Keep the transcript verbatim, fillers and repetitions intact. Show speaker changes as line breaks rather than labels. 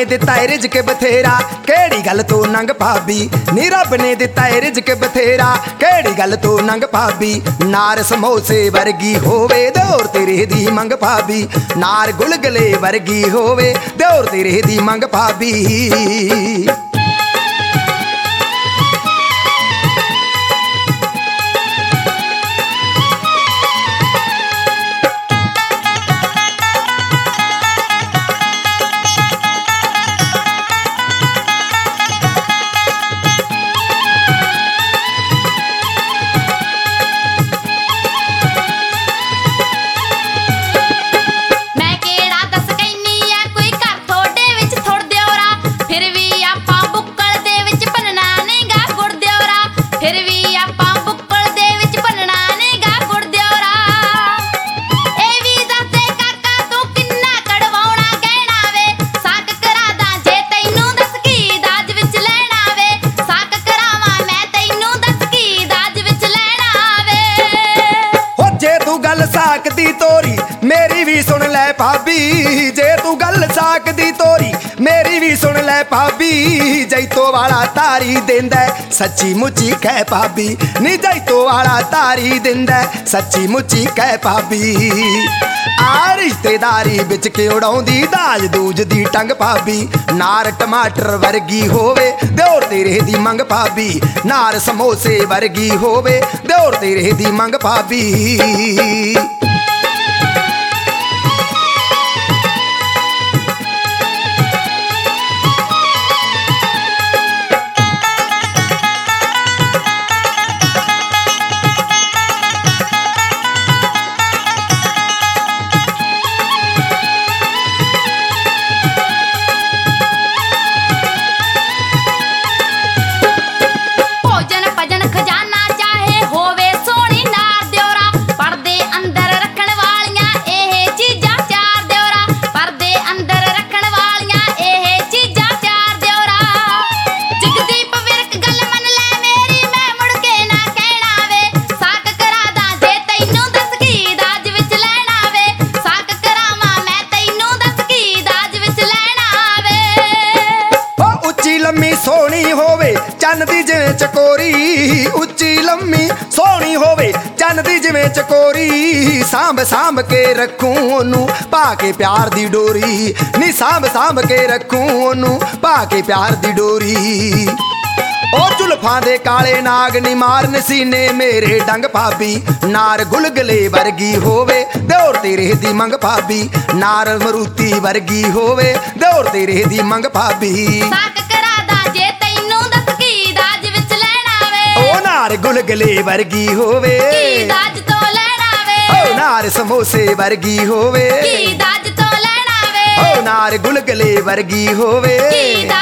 ने दिता है रिज़्क बथेरा केड़ी गल तो नंग भाभी नी रब ने दिता है रिज़्क बथेरा केड़ी गल तो नंग भाभी नार समोसे वर्गी होवे दौर तेरे दी मंग भाभी नार गुलगले वर्गी होवे दौर तेरे दी मंग भाभी। साक दी तोरी मेरी भी सुन ले भाभी जे तू गल साक दी तोरी मेरी भी सुन ले भाभी जैतो वाला तारी देंदा सच्ची मुच्ची कह भाभी नी जैतो वाला तारी देंदा सच्ची मुच्ची कह भाभी आ रिश्तेदारी बिच के उड़ाउंदी दाज दूज दी टंग भाभी नार टमाटर वर्गी होवे दौर तेरे दी मंग भाभी नार समोसे वर्गी होवे दौर तेरे दी मंग भाभी। लम्मी सोहनी होवे चन्न दी जिवें चकोरी उच्ची लम्मी सोहनी होवे चन्न दी जिवें चकोरी सांभ सांभ के रखूं ओनू पा के प्यार दी डोरी नी सांभ सांभ के रखूं ओनू पा के प्यार दी डोरी ओ जुल्फां दे काले नाग नी मारन सीने मेरे डंग भाभी नार गुलगले वर्गी होवे दौर तेरे दी मंग भाभी नार मरूती वर्गी होवे दौर तेरे दी मंग भाभी नार गुलगले वर्गी होवे
दाज तो लेना वे
ओ नार समोसे वर्गी होवे
दाज तो लेना वे
ओ नार गुलगले वर्गी होवे।